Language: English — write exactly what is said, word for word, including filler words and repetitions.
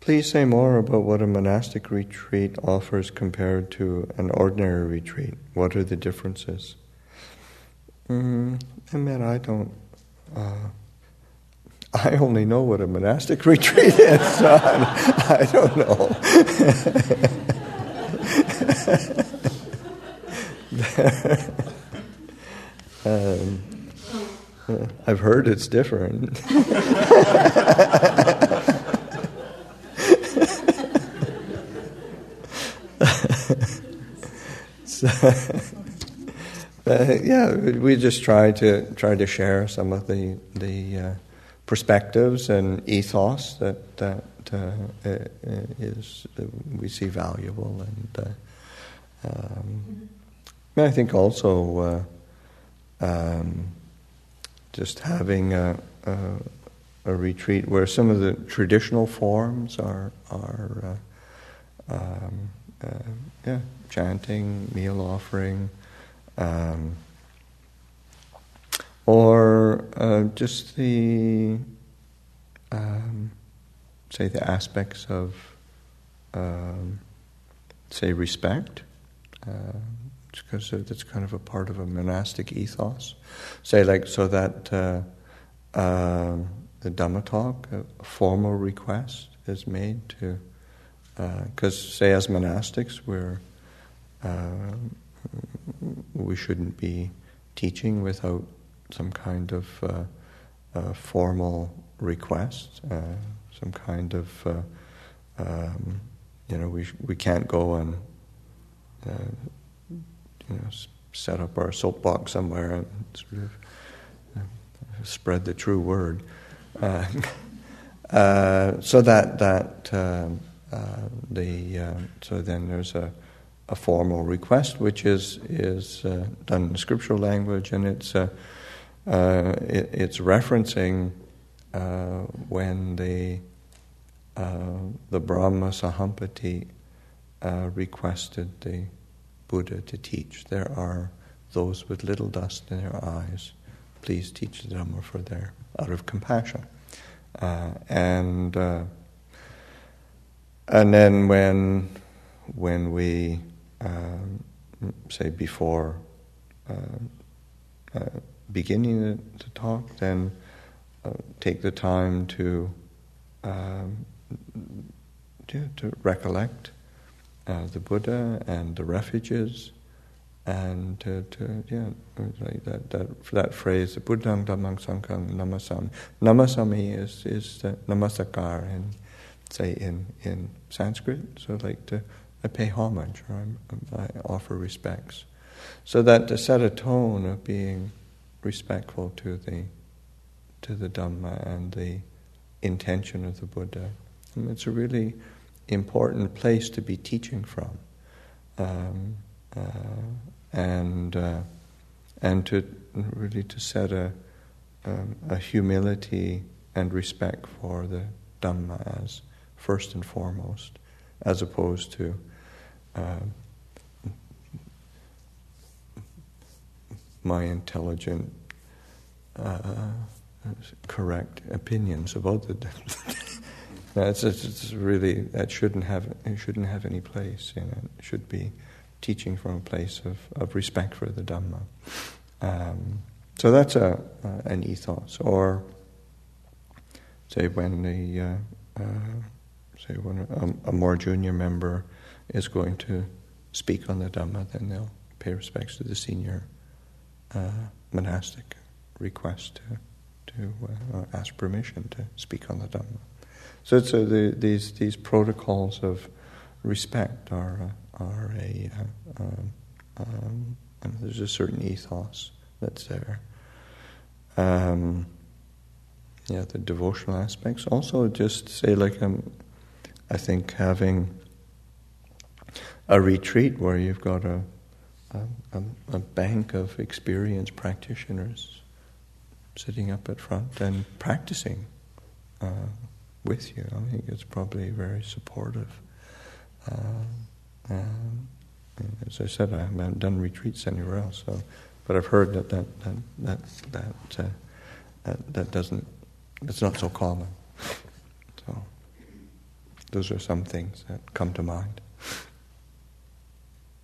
Please say more about what a monastic retreat offers compared to an ordinary retreat. What are the differences? Mm, I mean, I don't... Uh, I only know what a monastic retreat is, so I, I don't know. um, uh, I've heard it's different. so, uh, yeah, we just try to try to share some of the the uh, perspectives and ethos that that uh, is uh, we see valuable, and uh, um, I think also uh, um, just having a, a a retreat where some of the traditional forms are are uh, um, uh, yeah chanting, meal offering. Um, or uh, just the, um, say, the aspects of, um, say, respect, uh, because that's kind of a part of a monastic ethos. Say, like, so that uh, uh, the Dhamma talk, a formal request is made to, because, uh, say, as monastics, we're uh, we shouldn't be teaching without some kind of uh, uh, formal request, uh, some kind of, uh, um, you know, we sh- we can't go and, uh, you know, s- set up our soapbox somewhere and sort of uh, spread the true word. Uh, uh, so that that um, uh, the uh, so then there's a. a formal request, which is is uh, done in scriptural language, and it's uh, uh, it, it's referencing uh, when the uh, the Brahma Sahampati uh, requested the Buddha to teach. There are those with little dust in their eyes. Please teach the Dhamma for their out of compassion, uh, and uh, and then when when we Um, say before uh, uh, beginning the, the talk, then uh, take the time to um, to, to recollect uh, the Buddha and the refuges, and to, to yeah, like that that that phrase, the Buddhang Dhammang Sanghang Namasami. Namasami is is the namasakar, and say in in Sanskrit, so like to. I pay homage, or I'm, I offer respects, so that to set a tone of being respectful to the to the Dhamma and the intention of the Buddha. And it's a really important place to be teaching from, um, uh, and uh, and to really to set a um, a humility and respect for the Dhamma as first and foremost, as opposed to uh, my intelligent, uh, correct opinions about the Dhamma. That's it's really that shouldn't have it shouldn't have any place. You know, it should be teaching from a place of, of respect for the Dhamma. Um, so that's a uh, an ethos. Or say when the uh, uh, say when a, a more junior member is going to speak on the Dhamma, then they'll pay respects to the senior uh, monastic request to to uh, ask permission to speak on the Dhamma. So it's uh, the, these these protocols of respect are uh, are a uh, um, um, and there's a certain ethos that's there. Um, yeah, the devotional aspects. Also, just say like um, I think having a retreat where you've got a a, a bank of experienced practitioners sitting up at front and practicing uh, with you. I think it's probably very supportive. Uh, um, as I said, I haven't done retreats anywhere else, so but I've heard that that that that that, uh, that, that doesn't. It's not so common. So those are some things that come to mind.